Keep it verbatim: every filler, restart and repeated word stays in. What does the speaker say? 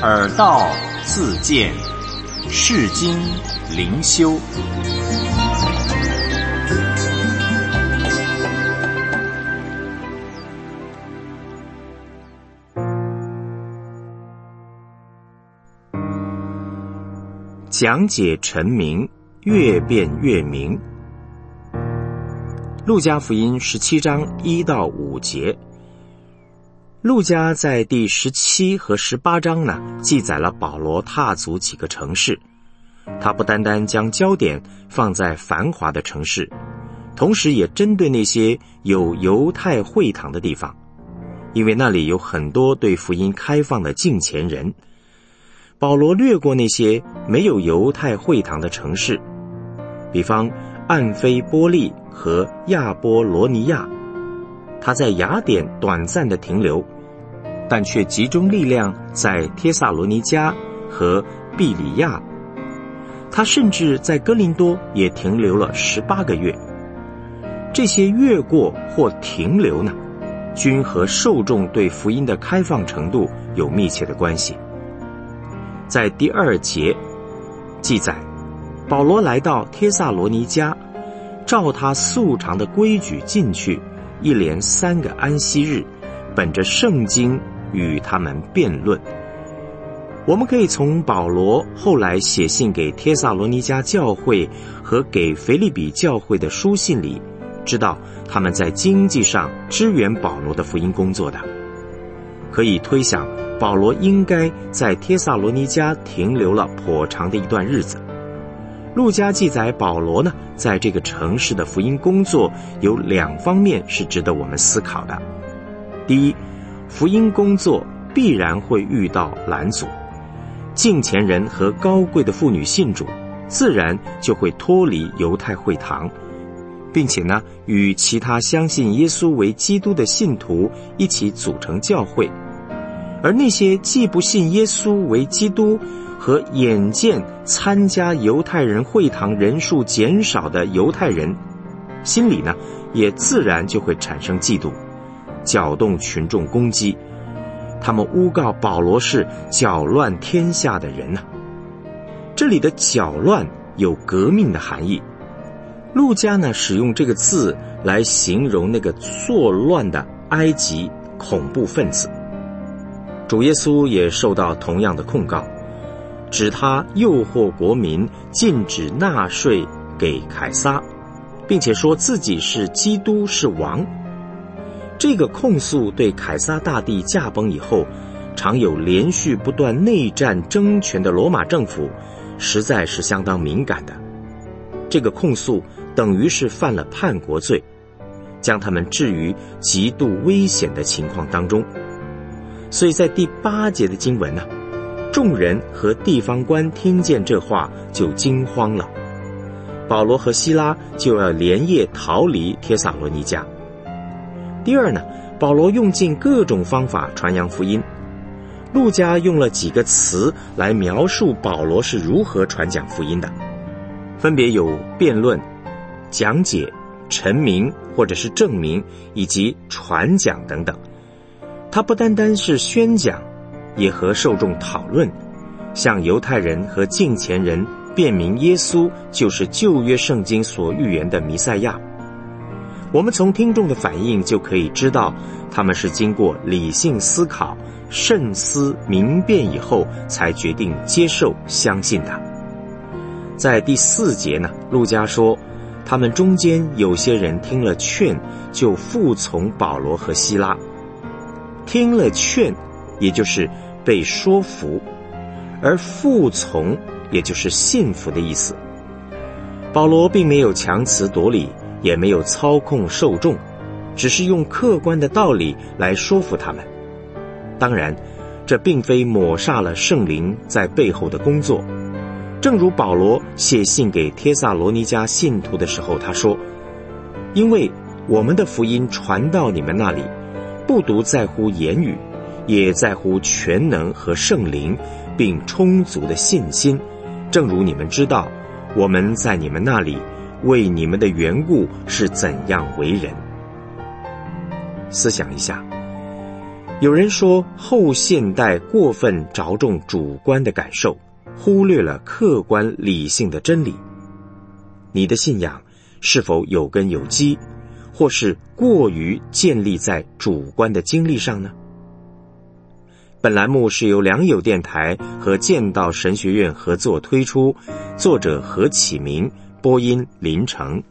耳道自见，世经灵修。讲解陈明，越辩越明。路加福音十七章一到五节。路加在第十七和十八章呢，记载了保罗踏足几个城市。他不单单将焦点放在繁华的城市，同时也针对那些有犹太会堂的地方，因为那里有很多对福音开放的敬虔人。保罗略过那些没有犹太会堂的城市，比方暗菲波利和亚波罗尼亚。他在雅典短暂的停留，但却集中力量在帖撒罗尼迦和庇里亚。他甚至在哥林多也停留了十八个月。这些越过或停留呢，均和受众对福音的开放程度有密切的关系。在第二节记载，保罗来到帖撒罗尼迦，照他素常的规矩进去，一连三个安息日，本着圣经与他们辩论。我们可以从保罗后来写信给帖撒罗尼迦教会和给腓立比教会的书信里，知道他们在经济上支援保罗的福音工作的。可以推想，保罗应该在帖撒罗尼迦停留了颇长的一段日子。路加记载保罗呢，在这个城市的福音工作有两方面是值得我们思考的。第一，福音工作必然会遇到拦阻，敬虔人和高贵的妇女信主，自然就会脱离犹太会堂，并且呢，与其他相信耶稣为基督的信徒一起组成教会。而那些既不信耶稣为基督和眼见参加犹太人会堂人数减少的犹太人，心里呢也自然就会产生嫉妒，搅动群众攻击。他们诬告保罗是搅乱天下的人呢。这里的搅乱有革命的含义。路加呢使用这个字来形容那个作乱的埃及恐怖分子。主耶稣也受到同样的控告，指他诱惑国民禁止纳税给凯撒，并且说自己是基督是王。这个控诉对凯撒大帝驾崩以后，常有连续不断内战争权的罗马政府，实在是相当敏感的。这个控诉等于是犯了叛国罪，将他们置于极度危险的情况当中。所以在第八节的经文呢，众人和地方官听见这话就惊慌了，保罗和希拉就要连夜逃离帖撒罗尼迦。第二呢，保罗用尽各种方法传扬福音。路加用了几个词来描述保罗是如何传讲福音的，分别有辩论、讲解、陈明或者是证明以及传讲等等。他不单单是宣讲，也和受众讨论，向犹太人和敬虔人辩明耶稣就是旧约圣经所预言的弥赛亚。我们从听众的反应就可以知道，他们是经过理性思考、慎思明辨以后才决定接受相信的。在第四节呢，路加说他们中间有些人听了劝，就服从保罗和希拉。听了劝也就是被说服，而服从也就是信服的意思。保罗并没有强词夺理，也没有操控受众，只是用客观的道理来说服他们。当然，这并非抹煞了圣灵在背后的工作。正如保罗写信给帖撒罗尼迦信徒的时候，他说，因为我们的福音传到你们那里，不独在乎言语，也在乎全能和圣灵，并充足的信心。正如你们知道，我们在你们那里为你们的缘故是怎样为人。思想一下， 有人说后现代过分着重主观的感受，忽略了客观理性的真理。你的信仰是否有根有基，或是过于建立在主观的经历上呢？本栏目是由良友电台和剑道神学院合作推出，作者何启明，播音林成。